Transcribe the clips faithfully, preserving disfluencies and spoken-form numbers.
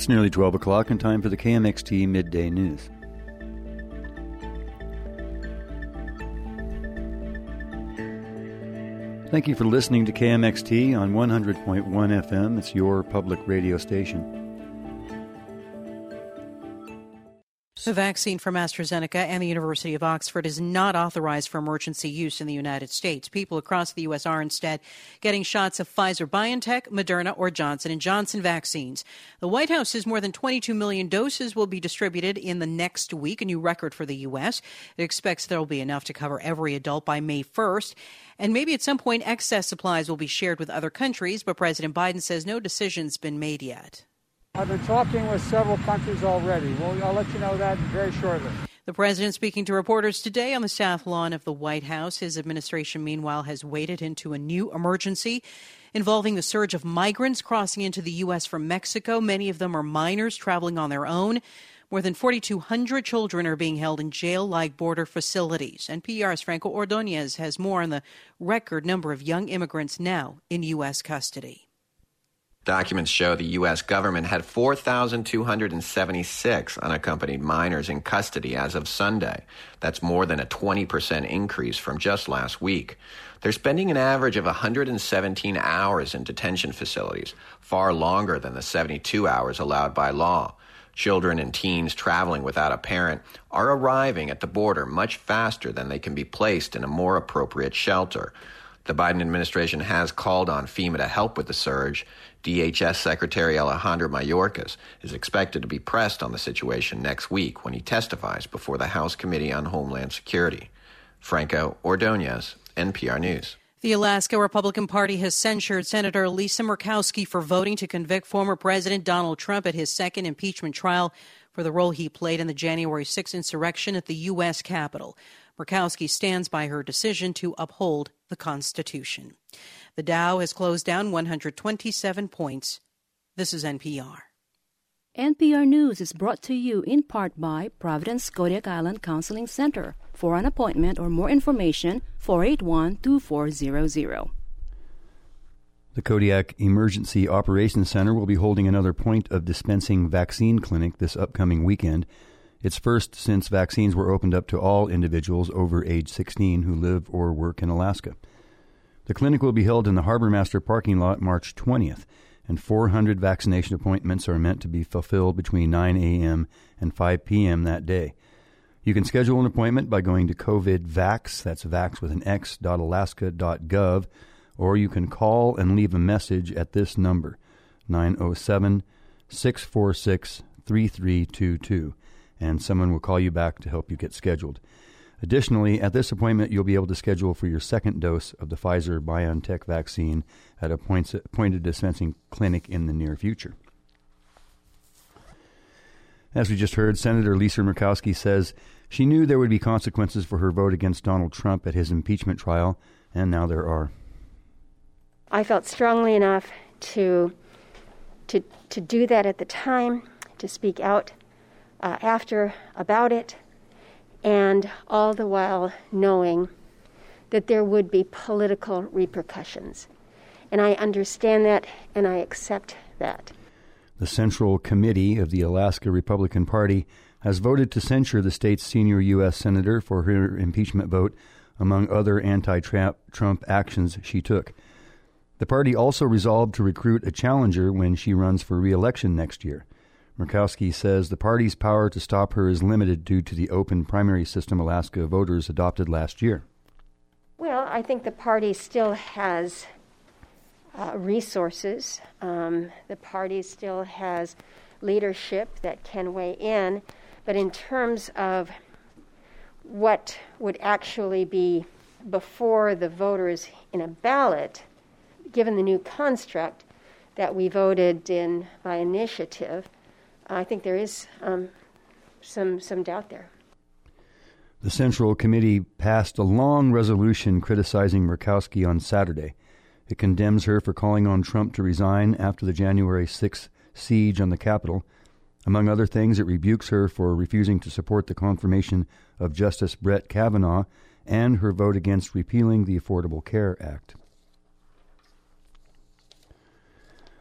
It's nearly twelve o'clock and time for the K M X T Midday News. Thank you for listening to K M X T on one hundred point one F M. It's your public radio station. The vaccine from AstraZeneca and the University of Oxford is not authorized for emergency use in the United States. People across the U S are instead getting shots of Pfizer-BioNTech, Moderna, or Johnson and Johnson vaccines. The White House says more than twenty-two million doses will be distributed in the next week, a new record for the U S. It expects there will be enough to cover every adult by May first. And maybe at some point excess supplies will be shared with other countries, but President Biden says no decision's been made yet. I've been talking with several countries already. Well, I'll let you know that very shortly. The president speaking to reporters today on the South Lawn of the White House. His administration, meanwhile, has waded into a new emergency involving the surge of migrants crossing into the U S from Mexico. Many of them are minors traveling on their own. More than forty-two hundred children are being held in jail-like border facilities. N P R's Franco Ordonez has more on the record number of young immigrants now in U S custody. Documents show the U S government had four thousand two hundred seventy-six unaccompanied minors in custody as of Sunday. That's more than a twenty percent increase from just last week. They're spending an average of one hundred seventeen hours in detention facilities, far longer than the seventy-two hours allowed by law. Children and teens traveling without a parent are arriving at the border much faster than they can be placed in a more appropriate shelter. The Biden administration has called on FEMA to help with the surge. D H S Secretary Alejandro Mayorkas is expected to be pressed on the situation next week when he testifies before the House Committee on Homeland Security. Franco Ordonez, N P R News. The Alaska Republican Party has censured Senator Lisa Murkowski for voting to convict former President Donald Trump at his second impeachment trial for the role he played in the January sixth insurrection at the U S Capitol. Murkowski stands by her decision to uphold the Constitution. The Dow has closed down one hundred twenty-seven points. This is N P R. N P R News is brought to you in part by Providence Kodiak Island Counseling Center. For an appointment or more information, four eight one, two four zero zero. The Kodiak Emergency Operations Center will be holding another point of dispensing vaccine clinic this upcoming weekend. It's first since vaccines were opened up to all individuals over age sixteen who live or work in Alaska. The clinic will be held in the Harbor Master parking lot March twentieth, and four hundred vaccination appointments are meant to be fulfilled between nine a.m. and five p.m. that day. You can schedule an appointment by going to COVIDVax, that's vax with an x, dot alaska dot gov, or you can call and leave a message at this number, nine oh seven, six four six, three three two two, and someone will call you back to help you get scheduled. Additionally, at this appointment, you'll be able to schedule for your second dose of the Pfizer-BioNTech vaccine at a point-of dispensing clinic in the near future. As we just heard, Senator Lisa Murkowski says she knew there would be consequences for her vote against Donald Trump at his impeachment trial, and now there are. I felt strongly enough to to to do that at the time, to speak out uh, after about it, and all the while knowing that there would be political repercussions. And I understand that, and I accept that. The Central Committee of the Alaska Republican Party has voted to censure the state's senior U S senator for her impeachment vote, among other anti-Trump actions she took. The party also resolved to recruit a challenger when she runs for re-election next year. Murkowski says the party's power to stop her is limited due to the open primary system Alaska voters adopted last year. Well, I think the party still has uh, resources. Um, the party still has leadership that can weigh in. But in terms of what would actually be before the voters in a ballot, given the new construct that we voted in by initiative, I think there is um, some some doubt there. The Central Committee passed a long resolution criticizing Murkowski on Saturday. It condemns her for calling on Trump to resign after the January sixth siege on the Capitol. Among other things, it rebukes her for refusing to support the confirmation of Justice Brett Kavanaugh and her vote against repealing the Affordable Care Act.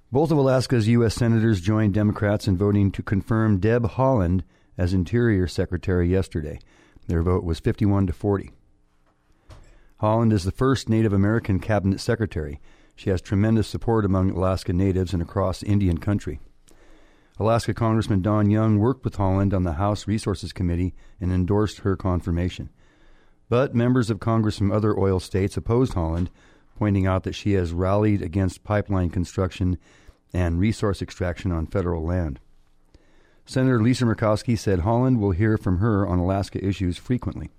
Both of Alaska's U S senators joined Democrats in voting to confirm Deb Haaland as Interior Secretary yesterday. Their vote was fifty-one to forty. Haaland is the first Native American cabinet secretary. She has tremendous support among Alaska Natives and across Indian country. Alaska Congressman Don Young worked with Haaland on the House Resources Committee and endorsed her confirmation. But members of Congress from other oil states opposed Haaland, pointing out that she has rallied against pipeline construction and resource extraction on federal land. Senator Lisa Murkowski said Haaland will hear from her on Alaska issues frequently.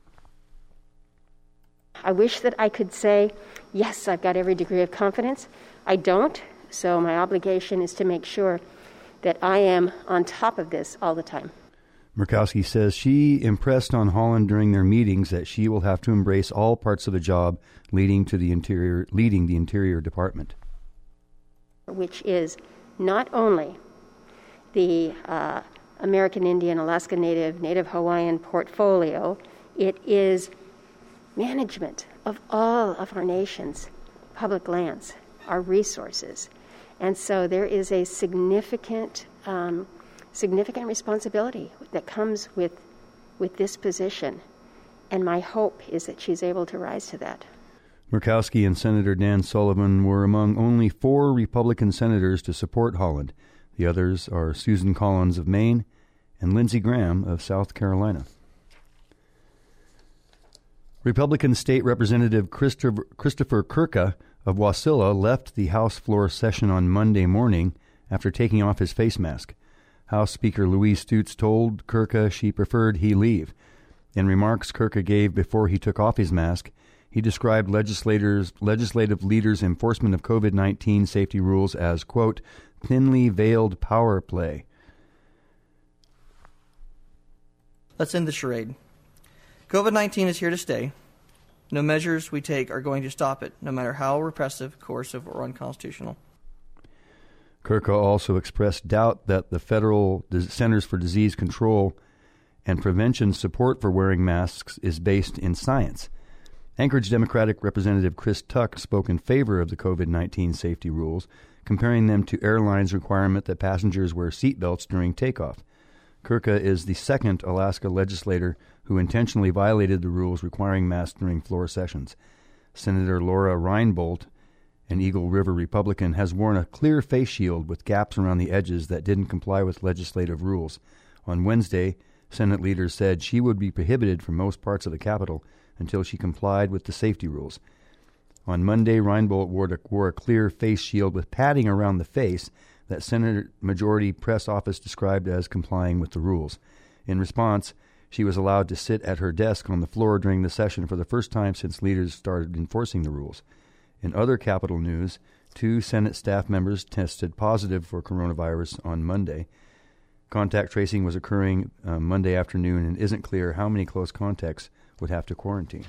I wish that I could say, yes, I've got every degree of confidence. I don't, so my obligation is to make sure that I am on top of this all the time. Murkowski says she impressed on Haaland during their meetings that she will have to embrace all parts of the job leading to the interior, leading the Interior Department. Which is not only the uh, American Indian, Alaska Native, Native Hawaiian portfolio, it is management of all of our nation's public lands, our resources. And so there is a significant um, significant responsibility that comes with with this position. And my hope is that she's able to rise to that. Murkowski and Senator Dan Sullivan were among only four Republican senators to support Haaland. The others are Susan Collins of Maine and Lindsey Graham of South Carolina. Republican State Representative Christopher, Christopher Kurka of Wasilla left the House floor session on Monday morning after taking off his face mask. House Speaker Louise Stutes told Kurka she preferred he leave. In remarks Kurka gave before he took off his mask, he described legislators, legislative leaders' enforcement of COVID nineteen safety rules as, quote, thinly veiled power play. Let's end the charade. COVID nineteen is here to stay. No measures we take are going to stop it, no matter how repressive, coercive, or unconstitutional. Kurka also expressed doubt that the Federal Centers for Disease Control and Prevention support for wearing masks is based in science. Anchorage Democratic Representative Chris Tuck spoke in favor of the COVID nineteen safety rules, comparing them to airlines' requirement that passengers wear seatbelts during takeoff. Kurka is the second Alaska legislator who intentionally violated the rules requiring masks during floor sessions. Senator Laura Reinbold, an Eagle River Republican, has worn a clear face shield with gaps around the edges that didn't comply with legislative rules. On Wednesday, Senate leaders said she would be prohibited from most parts of the Capitol until she complied with the safety rules. On Monday, Reinbold wore a, wore a clear face shield with padding around the face that Senate Majority Press Office described as complying with the rules. In response, she was allowed to sit at her desk on the floor during the session for the first time since leaders started enforcing the rules. In other Capitol news, two Senate staff members tested positive for coronavirus on Monday. Contact tracing was occurring uh, Monday afternoon, and isn't clear how many close contacts would have to quarantine.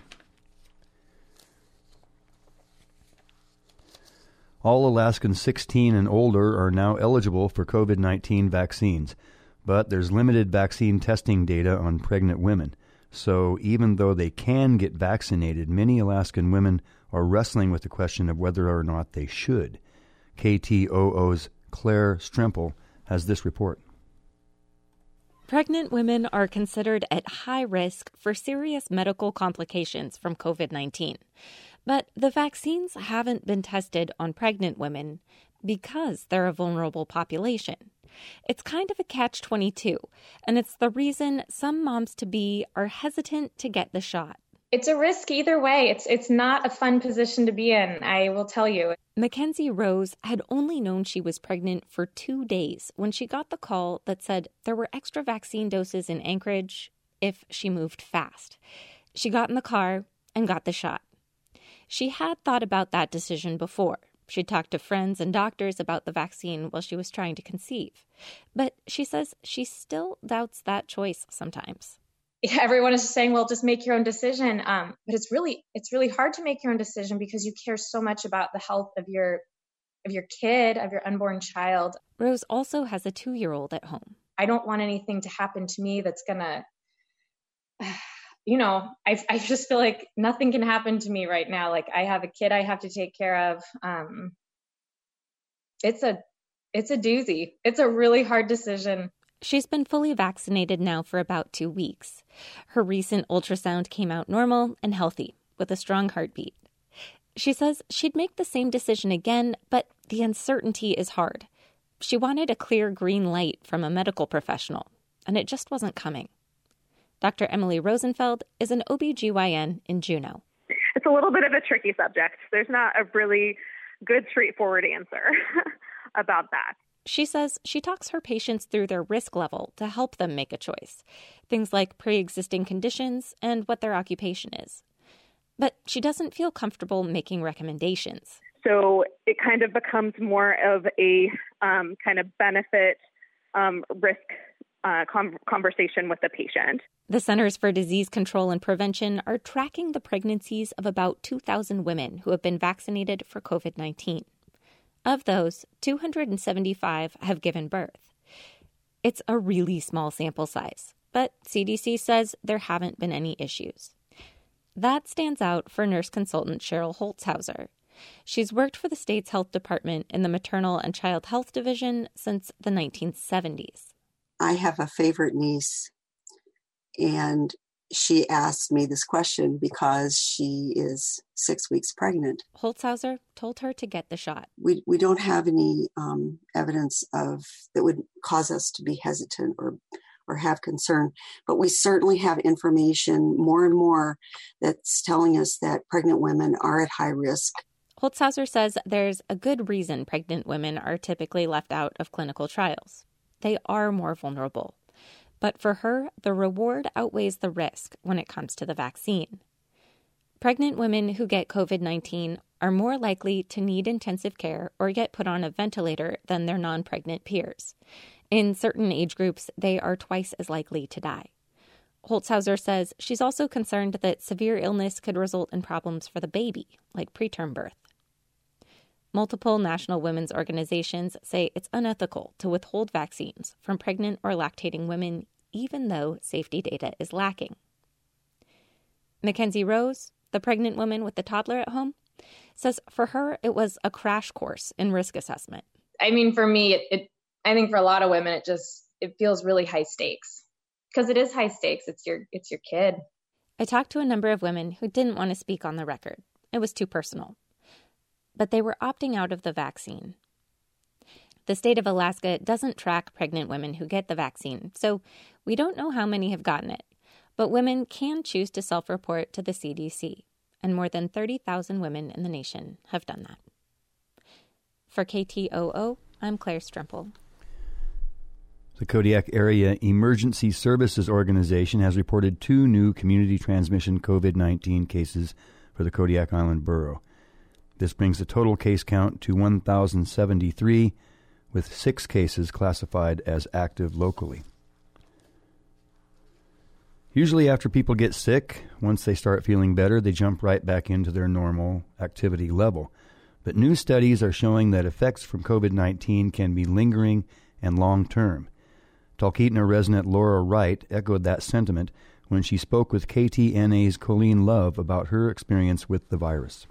All Alaskans sixteen and older are now eligible for COVID nineteen vaccines, but there's limited vaccine testing data on pregnant women. So even though they can get vaccinated, many Alaskan women are wrestling with the question of whether or not they should. K T O O's Claire Strempel has this report. Pregnant women are considered at high risk for serious medical complications from COVID nineteen. But the vaccines haven't been tested on pregnant women because they're a vulnerable population. It's kind of a catch twenty-two, and it's the reason some moms-to-be are hesitant to get the shot. It's a risk either way. It's it's not a fun position to be in, I will tell you. Mackenzie Rose had only known she was pregnant for two days when she got the call that said there were extra vaccine doses in Anchorage if she moved fast. She got in the car and got the shot. She had thought about that decision before. She talked to friends and doctors about the vaccine while she was trying to conceive. But she says she still doubts that choice sometimes. Everyone is just saying, well, just make your own decision. Um, but it's really it's really hard to make your own decision because you care so much about the health of your of your kid, of your unborn child. Rose also has a two-year-old at home. I don't want anything to happen to me that's going to, you know, I, I just feel like nothing can happen to me right now. Like I have a kid I have to take care of. Um, it's a it's a doozy. It's a really hard decision. She's been fully vaccinated now for about two weeks. Her recent ultrasound came out normal and healthy, with a strong heartbeat. She says she'd make the same decision again, but the uncertainty is hard. She wanted a clear green light from a medical professional, and it just wasn't coming. Doctor Emily Rosenfeld is an O B G Y N in Juneau. It's a little bit of a tricky subject. There's not a really good, straightforward answer about that. She says she talks her patients through their risk level to help them make a choice, things like pre-existing conditions and what their occupation is. But she doesn't feel comfortable making recommendations. So it kind of becomes more of a um, kind of benefit um, risk uh, com- conversation with the patient. The Centers for Disease Control and Prevention are tracking the pregnancies of about two thousand women who have been vaccinated for covid nineteen. Of those, two hundred seventy-five have given birth. It's a really small sample size, but C D C says there haven't been any issues. That stands out for nurse consultant Cheryl Holzhauser. She's worked for the state's health department in the maternal and child health division since the nineteen seventies. I have a favorite niece, and she asked me this question because she is six weeks pregnant. Holzhauser told her to get the shot. We we don't have any um, evidence of that would cause us to be hesitant or or have concern, but we certainly have information more and more that's telling us that pregnant women are at high risk. Holzhauser says there's a good reason pregnant women are typically left out of clinical trials. They are more vulnerable. But for her, the reward outweighs the risk when it comes to the vaccine. Pregnant women who get covid nineteen are more likely to need intensive care or get put on a ventilator than their non-pregnant peers. In certain age groups, they are twice as likely to die. Holzhauser says she's also concerned that severe illness could result in problems for the baby, like preterm birth. Multiple national women's organizations say it's unethical to withhold vaccines from pregnant or lactating women, even though safety data is lacking. Mackenzie Rose, the pregnant woman with the toddler at home, says for her it was a crash course in risk assessment. I mean, for me, it, it I think for a lot of women, it just it feels really high stakes because it is high stakes. It's your it's your kid. I talked to a number of women who didn't want to speak on the record. It was too personal. But they were opting out of the vaccine. The state of Alaska doesn't track pregnant women who get the vaccine, so we don't know how many have gotten it. But women can choose to self-report to the C D C, and more than thirty thousand women in the nation have done that. For K T O O, I'm Claire Stremple. The Kodiak Area Emergency Services Organization has reported two new community transmission covid nineteen cases for the Kodiak Island Borough. This brings the total case count to one thousand seventy-three, with six cases classified as active locally. Usually after people get sick, once they start feeling better, they jump right back into their normal activity level. But new studies are showing that effects from covid nineteen can be lingering and long-term. Talkeetna resident Laura Wright echoed that sentiment when she spoke with K T N A's Colleen Love about her experience with the virus.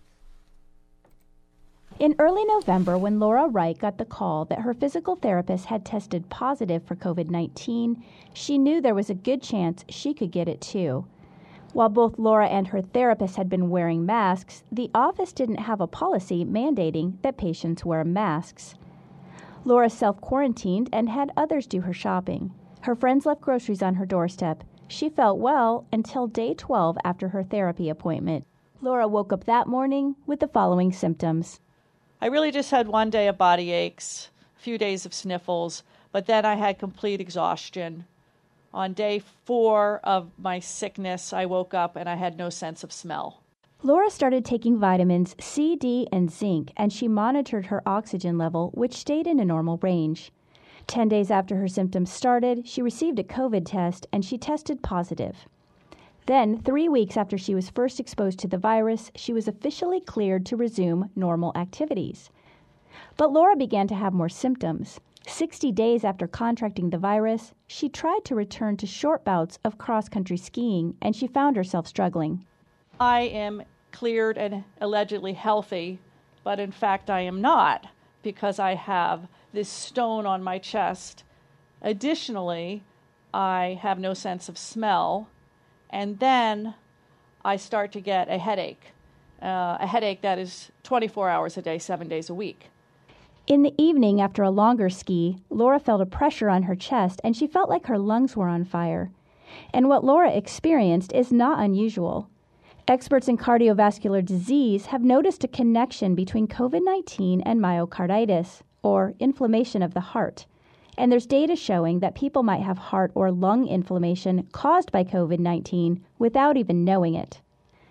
In early November, when Laura Wright got the call that her physical therapist had tested positive for covid nineteen, she knew there was a good chance she could get it too. While both Laura and her therapist had been wearing masks, the office didn't have a policy mandating that patients wear masks. Laura self-quarantined and had others do her shopping. Her friends left groceries on her doorstep. She felt well until day twelve after her therapy appointment. Laura woke up that morning with the following symptoms. I really just had one day of body aches, a few days of sniffles, but then I had complete exhaustion. On day four of my sickness, I woke up and I had no sense of smell. Laura started taking vitamins C, D, and zinc, and she monitored her oxygen level, which stayed in a normal range. Ten days after her symptoms started, she received a COVID test, and she tested positive. Then, three weeks after she was first exposed to the virus, she was officially cleared to resume normal activities. But Laura began to have more symptoms. Sixty days after contracting the virus, she tried to return to short bouts of cross-country skiing, and she found herself struggling. I am cleared and allegedly healthy, but in fact I am not, because I have this stone on my chest. Additionally, I have no sense of smell, and then I start to get a headache, uh, a headache that is twenty-four hours a day, seven days a week. In the evening, after a longer ski, Laura felt a pressure on her chest and she felt like her lungs were on fire. And what Laura experienced is not unusual. Experts in cardiovascular disease have noticed a connection between COVID nineteen and myocarditis, or inflammation of the heart. And there's data showing that people might have heart or lung inflammation caused by COVID nineteen without even knowing it.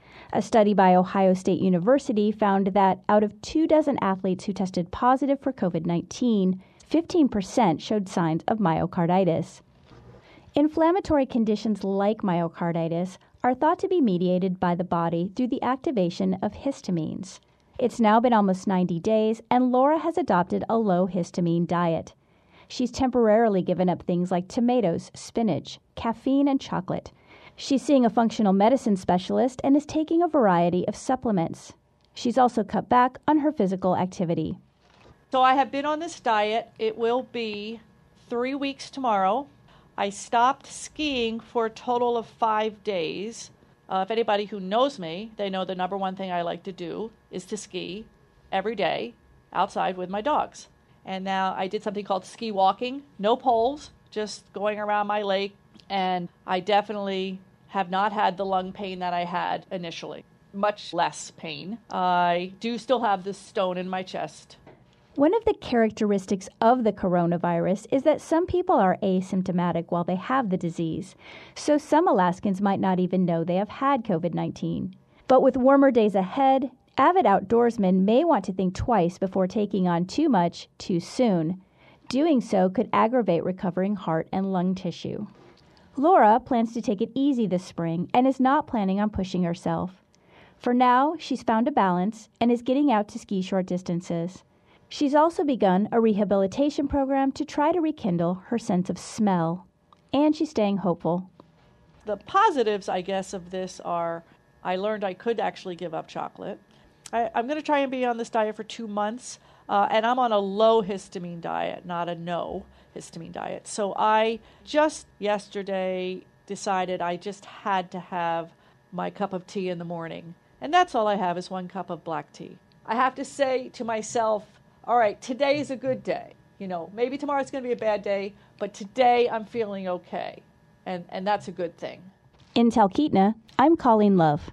A study by Ohio State University found that out of two dozen athletes who tested positive for COVID nineteen, fifteen percent showed signs of myocarditis. Inflammatory conditions like myocarditis are thought to be mediated by the body through the activation of histamines. It's now been almost ninety days, and Laura has adopted a low histamine diet. She's temporarily given up things like tomatoes, spinach, caffeine, and chocolate. She's seeing a functional medicine specialist and is taking a variety of supplements. She's also cut back on her physical activity. So I have been on this diet. It will be three weeks tomorrow. I stopped skiing for a total of five days. Uh, if anybody who knows me, they know the number one thing I like to do is to ski every day outside with my dogs. And now I did something called ski walking, no poles, just going around my lake. And I definitely have not had the lung pain that I had initially, much less pain. I do still have this stone in my chest. One of the characteristics of the coronavirus is that some people are asymptomatic while they have the disease, so some Alaskans might not even know they have had COVID nineteen. But with warmer days ahead, avid outdoorsmen may want to think twice before taking on too much too soon. Doing so could aggravate recovering heart and lung tissue. Laura plans to take it easy this spring and is not planning on pushing herself. For now, she's found a balance and is getting out to ski short distances. She's also begun a rehabilitation program to try to rekindle her sense of smell. And she's staying hopeful. The positives, I guess, of this are I learned I could actually give up chocolate. I, I'm going to try and be on this diet for two months. Uh, and I'm on a low histamine diet, not a no histamine diet. So I just yesterday decided I just had to have my cup of tea in the morning. And that's all I have is one cup of black tea. I have to say to myself, all right, today is a good day. You know, maybe tomorrow's going to be a bad day, but today I'm feeling okay. And, and that's a good thing. In Talkeetna, I'm Colleen Love.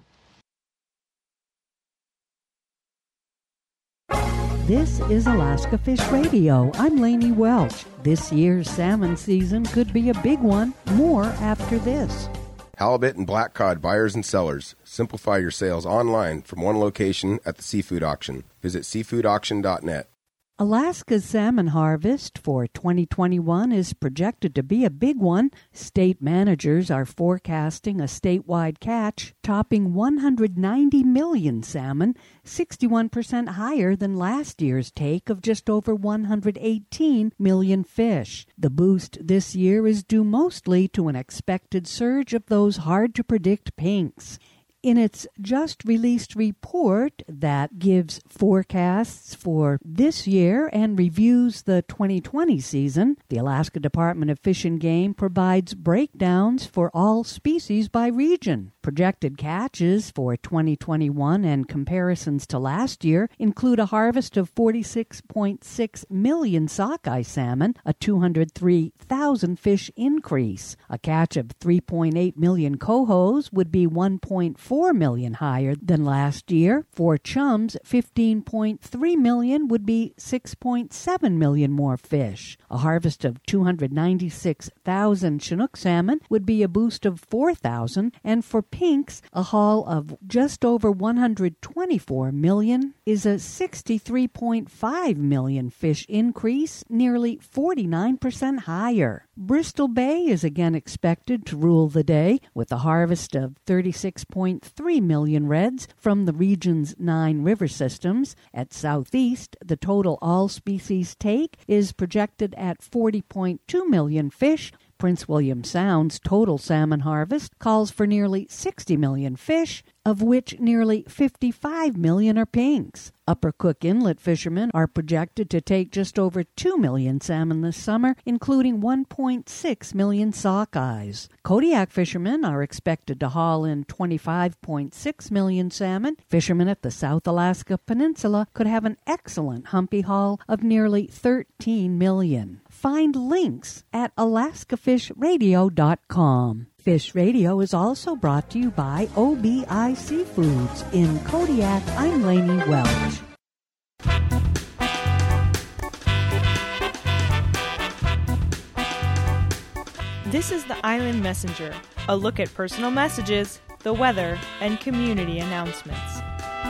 This is Alaska Fish Radio. I'm Lainey Welch. This year's salmon season could be a big one. More after this. Halibut and black cod buyers and sellers. Simplify your sales online from one location at the Seafood Auction. Visit seafood auction dot net. Alaska's salmon harvest for twenty twenty-one is projected to be a big one. State managers are forecasting a statewide catch topping one hundred ninety million salmon, sixty-one percent higher than last year's take of just over one hundred eighteen million fish. The boost this year is due mostly to an expected surge of those hard-to-predict pinks. In its just-released report that gives forecasts for this year and reviews the twenty twenty season, the Alaska Department of Fish and Game provides breakdowns for all species by region. Projected catches for twenty twenty-one and comparisons to last year include a harvest of forty-six point six million sockeye salmon, a two hundred three thousand fish increase. A catch of three point eight million cohos would be one point four million higher than last year. For chums, fifteen point three million would be six point seven million more fish. A harvest of two hundred ninety-six thousand Chinook salmon would be a boost of four thousand, and for pinks, a haul of just over one hundred twenty-four million is a sixty-three point five million fish increase, nearly forty-nine percent higher. Bristol Bay is again expected to rule the day with a harvest of thirty-six point three million reds from the region's nine river systems. At Southeast, the total all-species take is projected at forty point two million fish, Prince William Sound's total salmon harvest calls for nearly sixty million fish, of which nearly fifty-five million are pinks. Upper Cook Inlet fishermen are projected to take just over two million salmon this summer, including one point six million sockeyes. Kodiak fishermen are expected to haul in twenty-five point six million salmon. Fishermen at the South Alaska Peninsula could have an excellent humpy haul of nearly thirteen million. Find links at alaska fish radio dot com. Fish Radio is also brought to you by O B I Seafoods. In Kodiak, I'm Lainey Welch. This is the Island Messenger, a look at personal messages, the weather, and community announcements.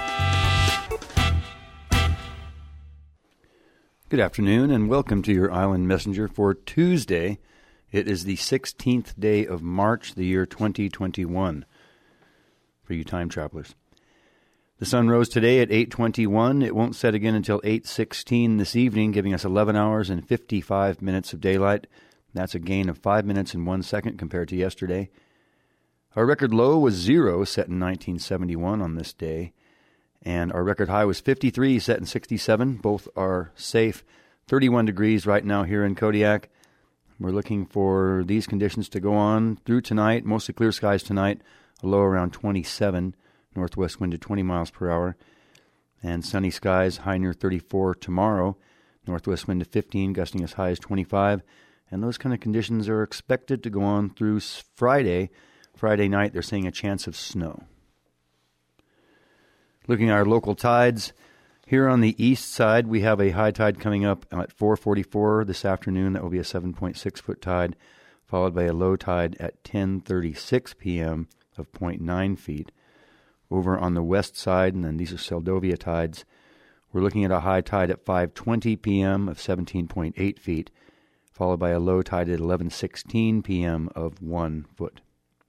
Good afternoon, and welcome to your Island Messenger for Tuesday. It is the sixteenth day of March, the year twenty twenty-one, for you time travelers. The sun rose today at eight twenty-one. It won't set again until eight sixteen this evening, giving us eleven hours and fifty-five minutes of daylight. That's a gain of five minutes and one second compared to yesterday. Our record low was zero, set in nineteen seventy-one on this day. And our record high was fifty-three, set in sixty-seven. Both are safe. thirty-one degrees right now here in Kodiak. We're looking for these conditions to go on through tonight. Mostly clear skies tonight. A low around twenty-seven. Northwest wind at twenty miles per hour. And sunny skies, high near thirty-four tomorrow. Northwest wind at fifteen, gusting as high as twenty-five. And those kind of conditions are expected to go on through Friday. Friday night, they're saying a chance of snow. Looking at our local tides, here on the east side, we have a high tide coming up at four forty-four this afternoon. That will be a seven point six foot tide, followed by a low tide at ten thirty-six p.m. of zero point nine feet. Over on the west side, and then these are Seldovia tides, we're looking at a high tide at five twenty p.m. of seventeen point eight feet, followed by a low tide at eleven sixteen p.m. of one foot.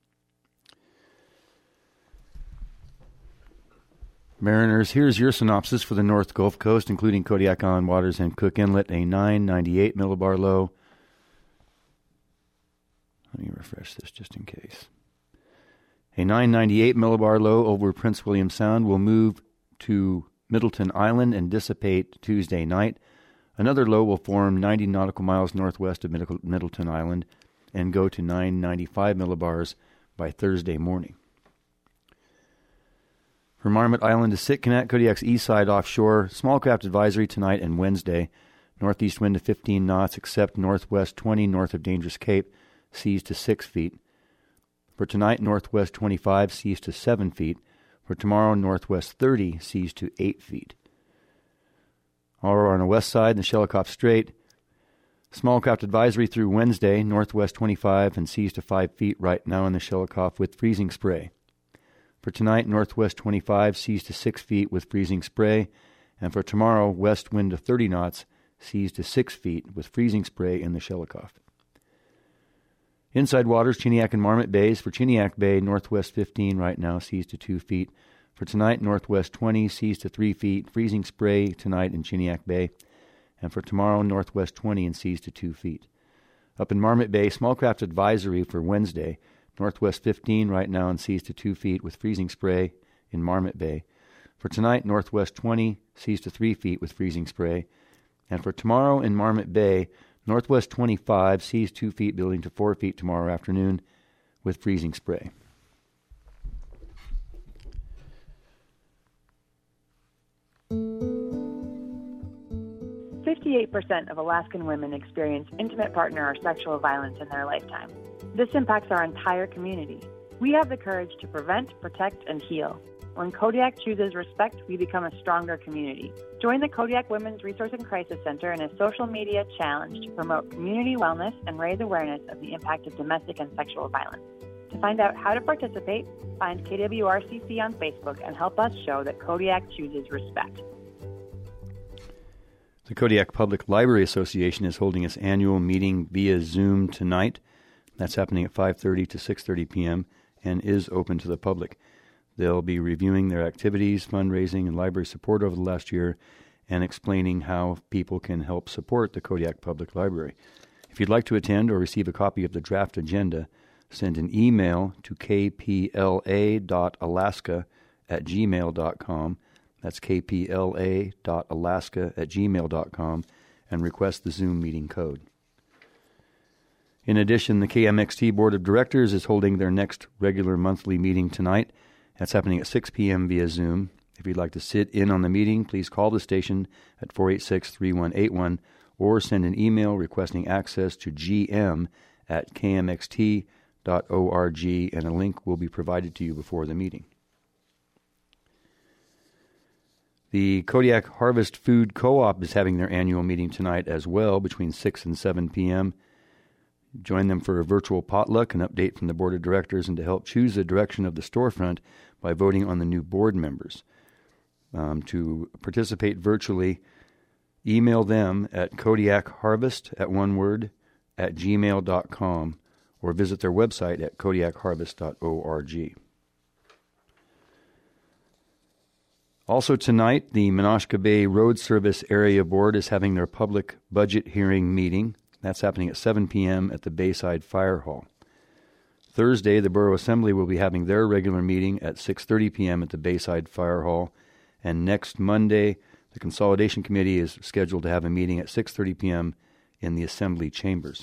Mariners, here's your synopsis for the North Gulf Coast, including Kodiak Island waters and Cook Inlet, a nine ninety-eight millibar low. Let me refresh this just in case. A nine ninety-eight millibar low over Prince William Sound will move to Middleton Island and dissipate Tuesday night. Another low will form ninety nautical miles northwest of Middleton Island and go to nine ninety-five millibars by Thursday morning. From Marmot Island to Sitkanak, Kodiak's east side offshore, small craft advisory tonight and Wednesday. Northeast wind to fifteen knots, except northwest twenty north of Dangerous Cape, seas to six feet. For tonight, northwest twenty-five, seas to seven feet. For tomorrow, northwest thirty, seas to eight feet. Or on the west side, in the Shelikof Strait, small craft advisory through Wednesday, northwest twenty-five and seas to five feet right now in the Shelikof with freezing spray. For tonight, northwest twenty-five, seas to six feet with freezing spray. And for tomorrow, west wind to thirty knots, seas to six feet with freezing spray in the Shelikof. Inside waters, Chiniak and Marmot Bays. For Chiniak Bay, northwest fifteen right now, seas to two feet. For tonight, northwest twenty, seas to three feet, freezing spray tonight in Chiniak Bay. And for tomorrow, northwest twenty and seas to two feet. Up in Marmot Bay, small craft advisory for Wednesday. Northwest fifteen right now and seas to two feet with freezing spray in Marmot Bay. For tonight, northwest twenty, seas to three feet with freezing spray. And for tomorrow in Marmot Bay, northwest twenty-five, seas two feet building to four feet tomorrow afternoon with freezing spray. fifty-eight percent of Alaskan women experience intimate partner or sexual violence in their lifetime. This impacts our entire community. We have the courage to prevent, protect, and heal. When Kodiak chooses respect, we become a stronger community. Join the Kodiak Women's Resource and Crisis Center in a social media challenge to promote community wellness and raise awareness of the impact of domestic and sexual violence. To find out how to participate, find K W R C C on Facebook and help us show that Kodiak chooses respect. The Kodiak Public Library Association is holding its annual meeting via Zoom tonight. That's happening at five thirty to six thirty p.m. and is open to the public. They'll be reviewing their activities, fundraising, and library support over the last year and explaining how people can help support the Kodiak Public Library. If you'd like to attend or receive a copy of the draft agenda, send an email to k p l a dot alaska at gmail dot com. That's k p l a dot alaska at gmail dot com and request the Zoom meeting code. In addition, the K M X T Board of Directors is holding their next regular monthly meeting tonight. That's happening at six p.m. via Zoom. If you'd like to sit in on the meeting, please call the station at four eight six, three one eight one or send an email requesting access to g m at k m x t dot org, and a link will be provided to you before the meeting. The Kodiak Harvest Food Co-op is having their annual meeting tonight as well, between six and seven p.m. Join them for a virtual potluck, an update from the board of directors, and to help choose the direction of the storefront by voting on the new board members. Um, to participate virtually, email them at kodiakharvest at one word at gmail dot com or visit their website at kodiak harvest dot org. Also tonight, the Menasha Bay Road Service Area Board is having their public budget hearing meeting. That's happening at seven p.m. at the Bayside Fire Hall. Thursday, the Borough Assembly will be having their regular meeting at six thirty p.m. at the Bayside Fire Hall. And next Monday, the Consolidation Committee is scheduled to have a meeting at six thirty p.m. in the Assembly Chambers.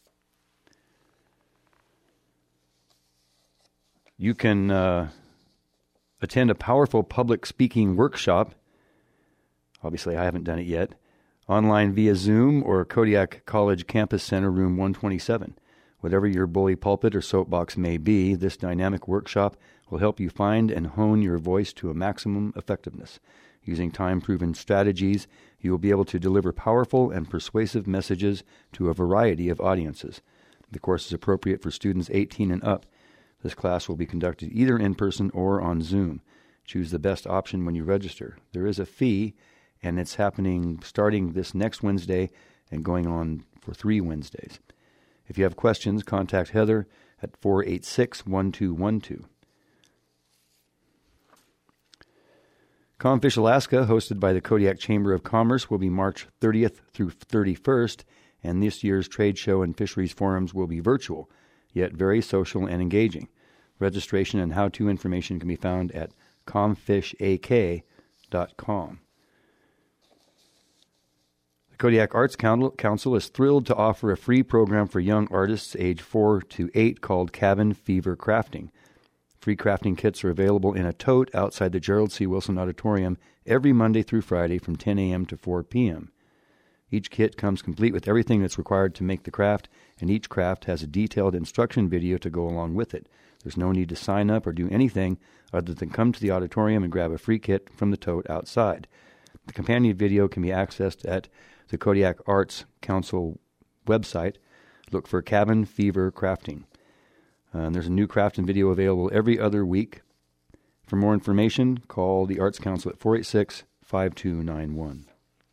You can uh, attend a powerful public speaking workshop. Obviously, I haven't done it yet. Online via Zoom or Kodiak College Campus Center, room one twenty-seven. Whatever your bully pulpit or soapbox may be, this dynamic workshop will help you find and hone your voice to a maximum effectiveness. Using time-proven strategies, you will be able to deliver powerful and persuasive messages to a variety of audiences. The course is appropriate for students eighteen and up. This class will be conducted either in person or on Zoom. Choose the best option when you register. There is a fee, and it's happening starting this next Wednesday and going on for three Wednesdays. If you have questions, contact Heather at four eight six, one two one two. Comfish Alaska, hosted by the Kodiak Chamber of Commerce, will be March thirtieth through thirty-first, and this year's trade show and fisheries forums will be virtual, yet very social and engaging. Registration and how-to information can be found at comfish a k dot com. The Kodiak Arts Council is thrilled to offer a free program for young artists age four to eight called Cabin Fever Crafting. Free crafting kits are available in a tote outside the Gerald C. Wilson Auditorium every Monday through Friday from ten a.m. to four p.m. Each kit comes complete with everything that's required to make the craft, and each craft has a detailed instruction video to go along with it. There's no need to sign up or do anything other than come to the auditorium and grab a free kit from the tote outside. The companion video can be accessed at the Kodiak Arts Council website. Look for Cabin Fever Crafting. Uh, and there's a new craft and video available every other week. For more information, call the Arts Council at four eight six, five two nine one.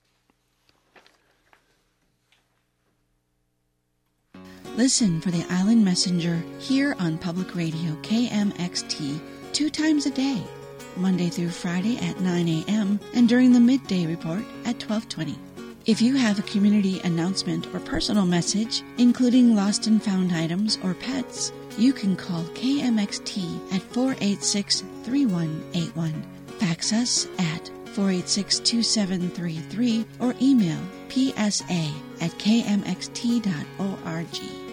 Listen for the Island Messenger here on Public Radio K M X T two times a day, Monday through Friday at nine a.m. and during the midday report at twelve twenty. If you have a community announcement or personal message, including lost and found items or pets, you can call K M X T at four eight six, three one eight one. Fax us at four eight six, two seven three three or email p s a at k m x t dot org.